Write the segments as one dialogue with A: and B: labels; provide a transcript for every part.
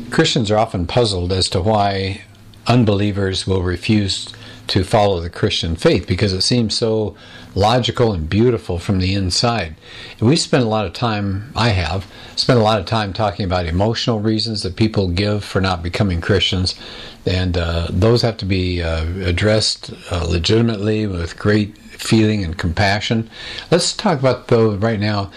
A: Christians are often puzzled as to why unbelievers will refuse to follow the Christian faith because it seems so logical and beautiful from the inside. And we spend a lot of time, I have spent a lot of time talking about emotional reasons that people give for not becoming Christians, and those have to be addressed legitimately with great feeling and compassion. Let's talk about, though, right now,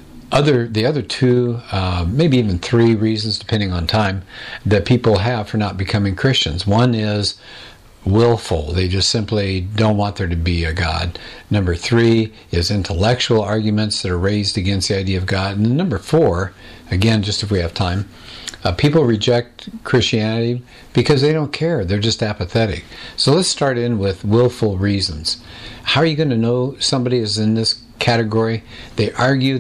A: the other two, maybe even three reasons, depending on time, that people have for not becoming Christians. One is willful. They just simply don't want there to be a God. Number three is intellectual arguments that are raised against the idea of God. And number four, again, just if we have time, people reject Christianity because they don't care. They're just apathetic. So let's start in with willful reasons. How are you going to know somebody is in this category? They argue,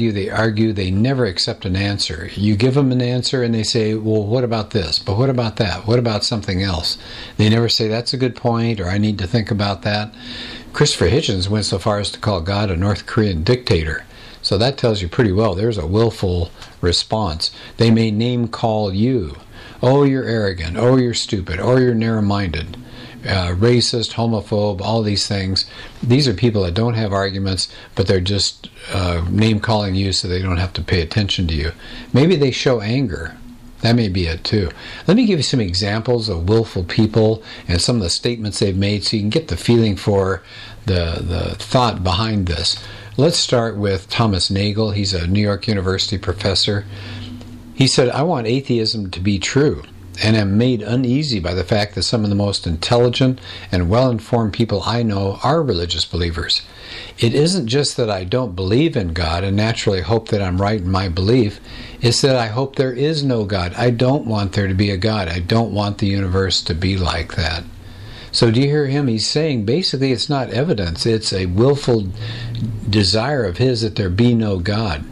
A: they never accept an answer. You give them an answer and they say, well, what about this? But what about that? What about something else? They never say, that's a good point, or I need to think about that. Christopher Hitchens went so far as to call God a North Korean dictator. So that tells you pretty well there's a willful response. They may name call you. Oh, you're arrogant. Oh, you're stupid. Or you're narrow-minded. Racist, homophobe, all these things. These are people that don't have arguments, but they're just name-calling you so they don't have to pay attention to you. Maybe they show anger. That may be it too. Let me give you some examples of willful people and some of the statements they've made so you can get the feeling for the thought behind this. Let's start with Thomas Nagel. He's a New York University professor. He said, I want atheism to be true, and am made uneasy by the fact that some of the most intelligent and well-informed people I know are religious believers. It isn't just that I don't believe in God and naturally hope that I'm right in my belief. It's that I hope there is no God. I don't want there to be a God. I don't want the universe to be like that. So do you hear him? He's saying basically it's not evidence. It's a willful desire of his that there be no God.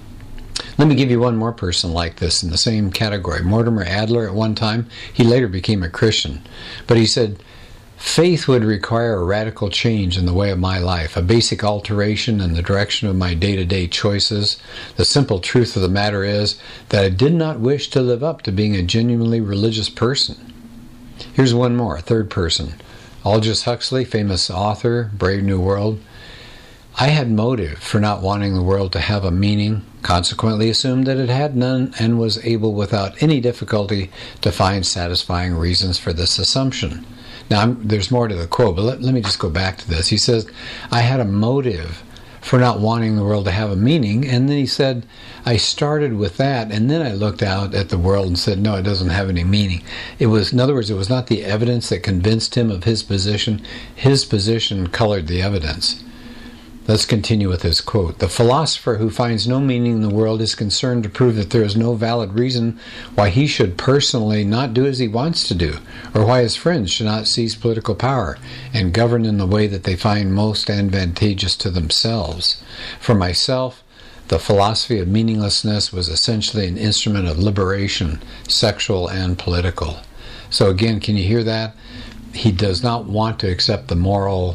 A: Let me give you one more person like this in the same category. Mortimer Adler, at one time, he later became a Christian. But he said, faith would require a radical change in the way of my life, a basic alteration in the direction of my day-to-day choices. The simple truth of the matter is that I did not wish to live up to being a genuinely religious person. Here's one more, a third person. Aldous Huxley, famous author, Brave New World. I had motive for not wanting the world to have a meaning, consequently assumed that it had none, and was able without any difficulty to find satisfying reasons for this assumption. Now, there's more to the quote, but let me just go back to this. He says, I had a motive for not wanting the world to have a meaning, and then he said, I started with that, and then I looked out at the world and said, no, it doesn't have any meaning. It was, in other words, it was not the evidence that convinced him of his position. His position colored the evidence. Let's continue with this quote. The philosopher who finds no meaning in the world is concerned to prove that there is no valid reason why he should personally not do as he wants to do, or why his friends should not seize political power and govern in the way that they find most advantageous to themselves. For myself, the philosophy of meaninglessness was essentially an instrument of liberation, sexual and political. So again, can you hear that? He does not want to accept the moral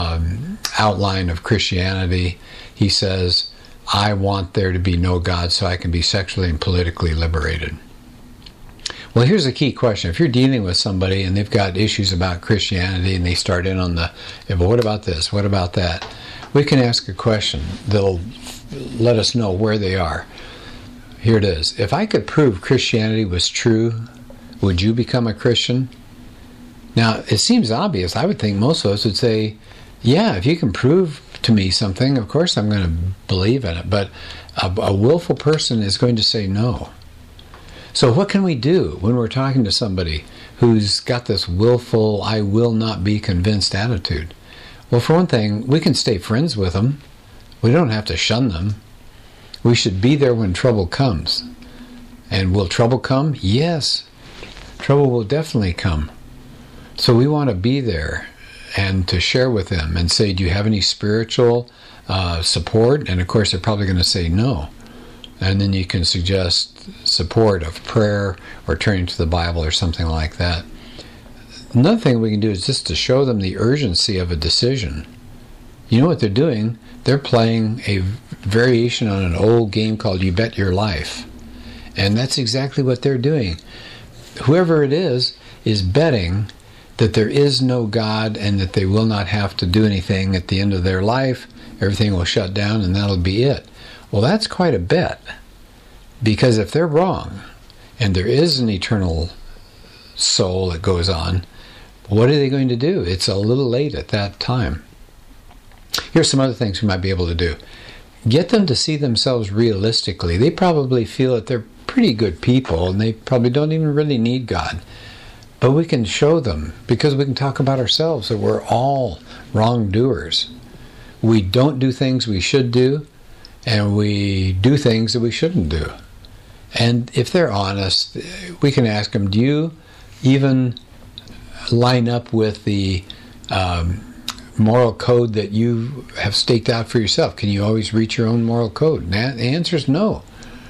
A: outline of Christianity. He says, I want there to be no God so I can be sexually and politically liberated. Well, here's a key question. If you're dealing with somebody and they've got issues about Christianity and they start in on the, but what about this? What about that? We can ask a question that'll let us know where they are. Here it is. If I could prove Christianity was true, would you become a Christian? Now, it seems obvious. I would think most of us would say, yeah, if you can prove to me something, of course I'm going to believe in it. But a willful person is going to say no. So what can we do when we're talking to somebody who's got this willful, I will not be convinced attitude? Well, for one thing, we can stay friends with them. We don't have to shun them. We should be there when trouble comes. And will trouble come? Yes. Trouble will definitely come. So we want to be there and to share with them and say, do you have any spiritual support? And of course, they're probably going to say no. And then you can suggest support of prayer or turning to the Bible or something like that. Another thing we can do is just to show them the urgency of a decision. You know what they're doing? They're playing a variation on an old game called You Bet Your Life. And that's exactly what they're doing. Whoever it is betting that there is no God and that they will not have to do anything at the end of their life. Everything will shut down and that'll be it. Well, that's quite a bet. Because if they're wrong and there is an eternal soul that goes on, what are they going to do? It's a little late at that time. Here's some other things we might be able to do. Get them to see themselves realistically. They probably feel that they're pretty good people and they probably don't even really need God. But we can show them, because we can talk about ourselves, that we're all wrongdoers. We don't do things we should do, and we do things that we shouldn't do. And if they're honest, we can ask them, do you even line up with the moral code that you have staked out for yourself? Can you always reach your own moral code? And the answer is no.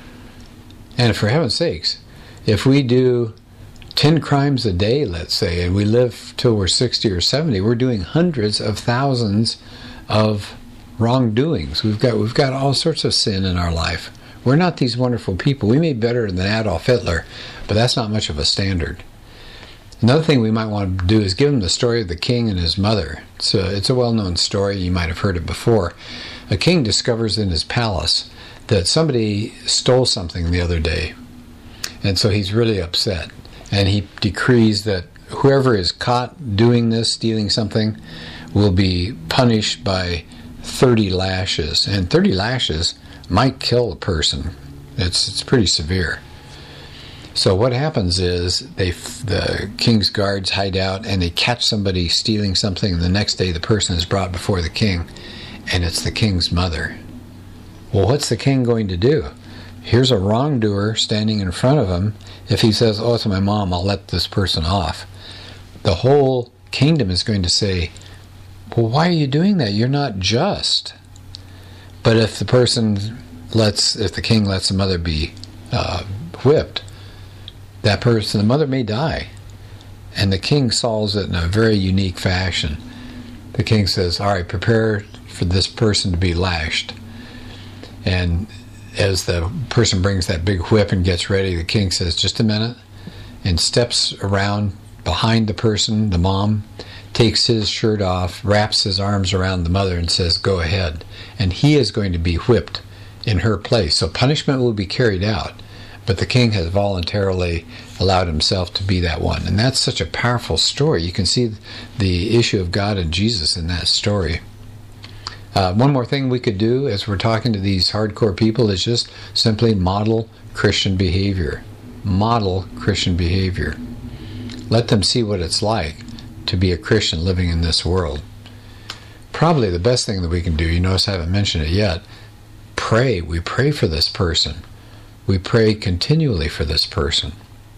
A: And for heaven's sakes, if we do 10 crimes a day, let's say, and we live till we're 60 or 70, we're doing hundreds of thousands of wrongdoings. We've got all sorts of sin in our life. We're not these wonderful people. We may be better than Adolf Hitler, but that's not much of a standard. Another thing we might want to do is give them the story of the king and his mother. It's a well-known story. You might have heard it before. A king discovers in his palace that somebody stole something the other day, and so he's really upset. And he decrees that whoever is caught doing this, stealing something, will be punished by 30 lashes. And 30 lashes might kill a person. It's pretty severe. So what happens is the king's guards hide out and they catch somebody stealing something, and the next day the person is brought before the king, and it's the king's mother. Well, what's the king going to do? Here's a wrongdoer standing in front of him. If he says, oh, it's my mom, I'll let this person off, the whole kingdom is going to say, well, why are you doing that? You're not just. But if the king lets the mother be whipped, that person, the mother may die. And the king solves it in a very unique fashion. The king says, all right, prepare for this person to be lashed. And as the person brings that big whip and gets ready, the king says, just a minute, and steps around behind the person, the mom, takes his shirt off, wraps his arms around the mother and says, go ahead. And he is going to be whipped in her place. So punishment will be carried out, but the king has voluntarily allowed himself to be that one. And that's such a powerful story. You can see the issue of God and Jesus in that story. One more thing we could do as we're talking to these hardcore people is just simply model Christian behavior. Model Christian behavior. Let them see what it's like to be a Christian living in this world. Probably the best thing that we can do, you notice I haven't mentioned it yet, pray. We pray for this person. We pray continually for this person.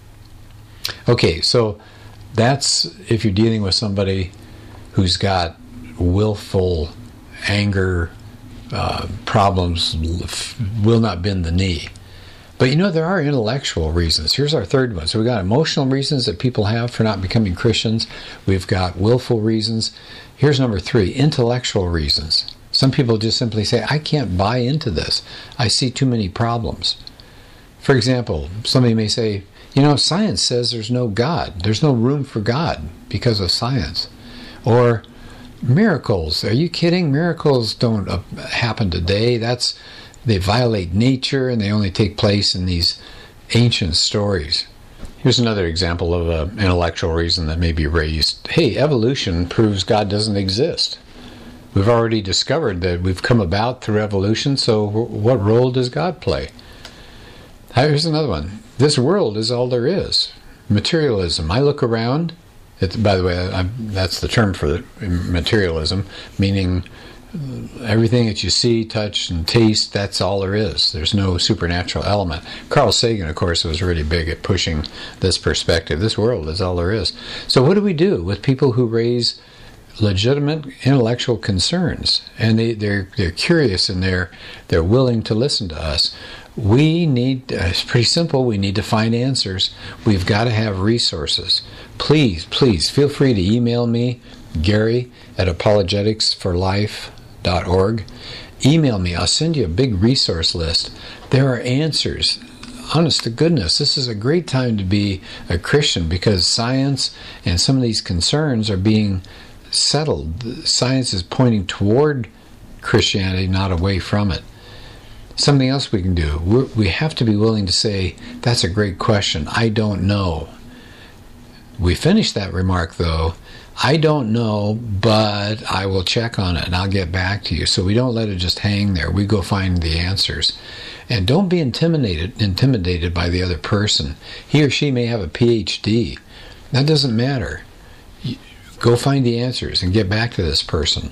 A: Okay, so that's if you're dealing with somebody who's got willful anger problems, will not bend the knee. But there are intellectual reasons. Here's our third one. So we've got emotional reasons that people have for not becoming Christians. We've got willful reasons. Here's number 3, intellectual reasons. Some people just simply say, I can't buy into this. I see too many problems. For example, somebody may say, science says there's no God. There's no room for God because of science. Or miracles. Are you kidding? Miracles don't happen today. They violate nature, and they only take place in these ancient stories. Here's another example of an intellectual reason that may be raised. Hey, evolution proves God doesn't exist. We've already discovered that we've come about through evolution, so what role does God play? Here's another one. This world is all there is. Materialism. I look around. By the way, that's the term for materialism, meaning everything that you see, touch, and taste, that's all there is. There's no supernatural element. Carl Sagan, of course, was really big at pushing this perspective. This world is all there is. So what do we do with people who raise legitimate intellectual concerns? And they're curious, and they're willing to listen to us. We need, it's pretty simple, we need to find answers. We've got to have resources. Please feel free to email me, Gary at apologeticsforlife.org. Email me. I'll send you a big resource list. There are answers. honest to goodness, this is a great time to be a Christian because science and some of these concerns are being settled. Science is pointing toward Christianity, not away from it. Something else we can do, we have to be willing to say, that's a great question, I don't know. We finish that remark though, I don't know, but I will check on it and I'll get back to you. So we don't let it just hang there. We go find the answers. And don't be intimidated by the other person. He or she may have a PhD. That doesn't matter. Go find the answers and get back to this person.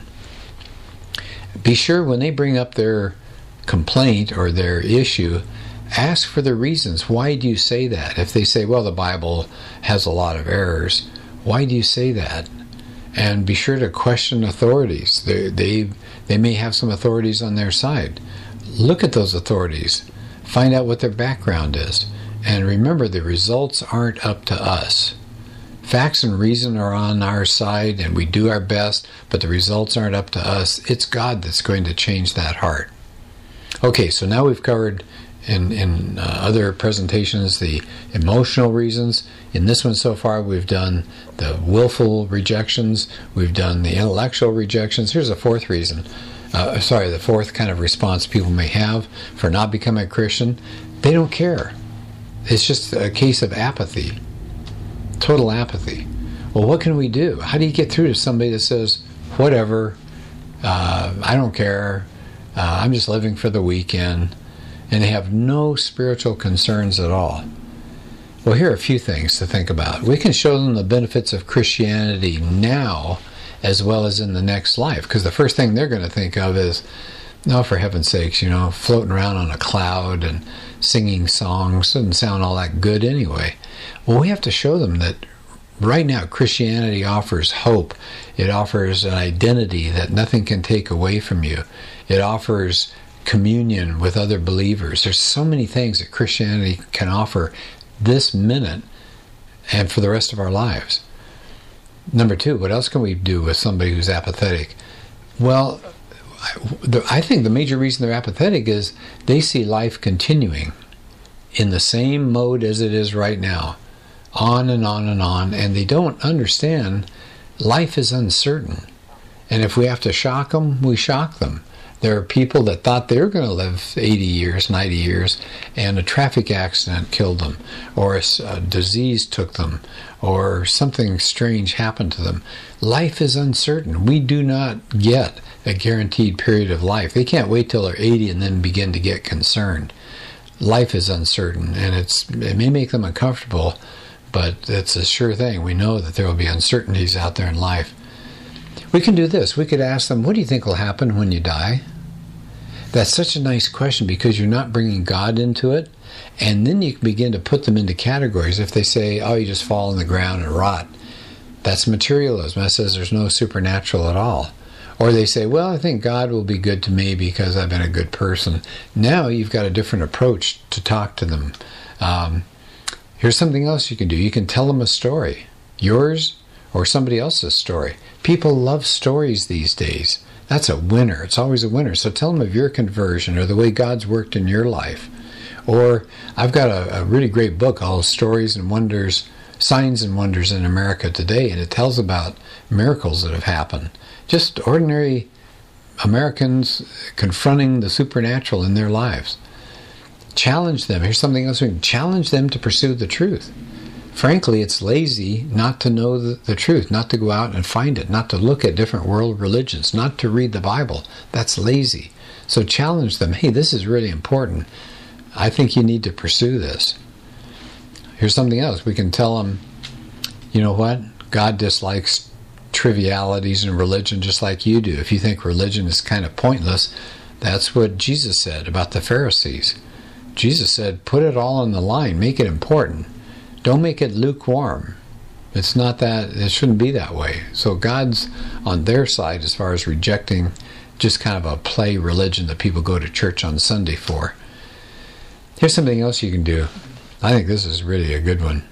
A: Be sure when they bring up their complaint or their issue, ask for the reasons. Why do you say that? If they say, well, the Bible has a lot of errors, why do you say that? And be sure to question authorities. They may have some authorities on their side. Look at those authorities. Find out what their background is. And remember, the results aren't up to us. Facts and reason are on our side, and we do our best, but the results aren't up to us. It's God that's going to change that heart. Okay, so now we've covered in other presentations the emotional reasons. In this one so far, we've done the willful rejections. We've done the intellectual rejections. Here's a fourth reason. The fourth kind of response people may have for not becoming a Christian. They don't care. It's just a case of apathy. Total apathy. Well, what can we do? How do you get through to somebody that says, whatever, I don't care, I'm just living for the weekend, and they have no spiritual concerns at all? Well, here are a few things to think about. We can show them the benefits of Christianity now as well as in the next life, because the first thing they're going to think of is, no, for heaven's sakes, floating around on a cloud and singing songs doesn't sound all that good anyway. Well, we have to show them that right now Christianity offers hope. It offers an identity that nothing can take away from you. It offers communion with other believers. There's so many things that Christianity can offer this minute and for the rest of our lives. Number two, what else can we do with somebody who's apathetic? Well, I think the major reason they're apathetic is they see life continuing in the same mode as it is right now, on and on and on, and they don't understand life is uncertain. And if we have to shock them, we shock them. There are people that thought they were going to live 80 years, 90 years, and a traffic accident killed them, or a disease took them, or something strange happened to them. Life is uncertain. We do not get a guaranteed period of life. They can't wait till they're 80 and then begin to get concerned. Life is uncertain, and it may make them uncomfortable, but it's a sure thing. We know that there will be uncertainties out there in life. We can do this. We could ask them, what do you think will happen when you die? That's such a nice question because you're not bringing God into it. And then you can begin to put them into categories. If they say, oh, you just fall on the ground and rot, that's materialism. That says there's no supernatural at all. Or they say, well, I think God will be good to me because I've been a good person. Now you've got a different approach to talk to them. Here's something else you can do. You can tell them a story, yours or somebody else's story. People love stories these days. That's a winner. It's always a winner. So tell them of your conversion or the way God's worked in your life. Or I've got a really great book called Stories and Wonders, Signs and Wonders in America Today, and it tells about miracles that have happened. Just ordinary Americans confronting the supernatural in their lives. Challenge them. Here's something else. We can challenge them to pursue the truth. Frankly, it's lazy not to know the truth, not to go out and find it, not to look at different world religions, not to read the Bible. That's lazy. So challenge them. Hey, this is really important. I think you need to pursue this. Here's something else. We can tell them, you know what? God dislikes trivialities in religion just like you do. If you think religion is kind of pointless, that's what Jesus said about the Pharisees. Jesus said, put it all on the line. Make it important. Don't make it lukewarm. It's not that, it shouldn't be that way. So God's on their side as far as rejecting just kind of a play religion that people go to church on Sunday for. Here's something else you can do. I think this is really a good one.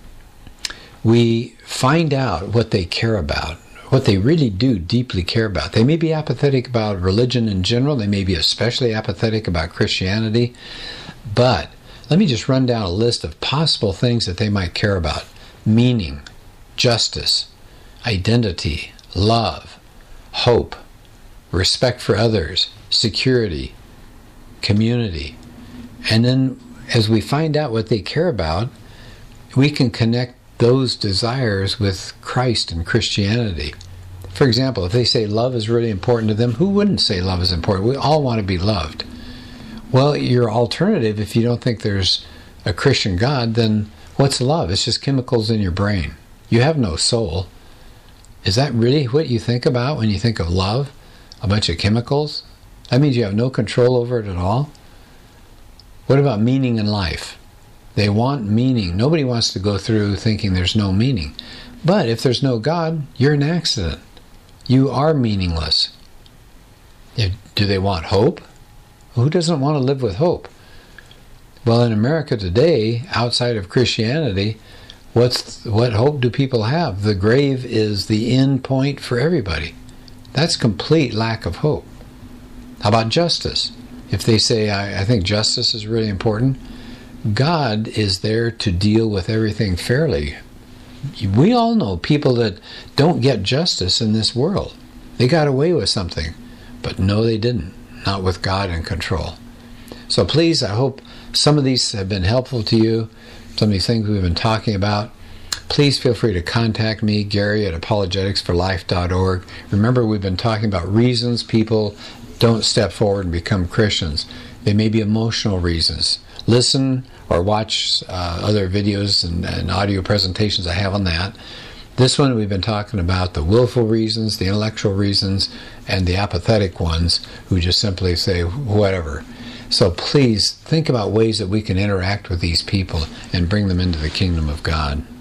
A: We find out what they care about, what they really do deeply care about. They may be apathetic about religion in general. They may be especially apathetic about Christianity. But Let me just run down a list of possible things that they might care about. Meaning, justice, identity, love, hope, respect for others, security, community. And then as we find out what they care about, we can connect those desires with Christ and Christianity. For example, if they say love is really important to them, who wouldn't say love is important? We all want to be loved. Well, your alternative, if you don't think there's a Christian God, then what's love? It's just chemicals in your brain. You have no soul. Is that really what you think about when you think of love? A bunch of chemicals? That means you have no control over it at all? What about meaning in life? They want meaning. Nobody wants to go through thinking there's no meaning. But if there's no God, you're an accident. You are meaningless. Do they want hope? Who doesn't want to live with hope? Well, in America today, outside of Christianity, what hope do people have? The grave is the end point for everybody. That's complete lack of hope. How about justice? If they say, I think justice is really important, God is there to deal with everything fairly. We all know people that don't get justice in this world. They got away with something, but no, they didn't. Not with God in control. So please, I hope some of these have been helpful to you, some of these things we've been talking about. Please feel free to contact me, Gary, at apologeticsforlife.org. Remember, we've been talking about reasons people don't step forward and become Christians. They may be emotional reasons. Listen or watch other videos and audio presentations I have on that. This one, we've been talking about the willful reasons, the intellectual reasons, and the apathetic ones who just simply say whatever. So please think about ways that we can interact with these people and bring them into the kingdom of God.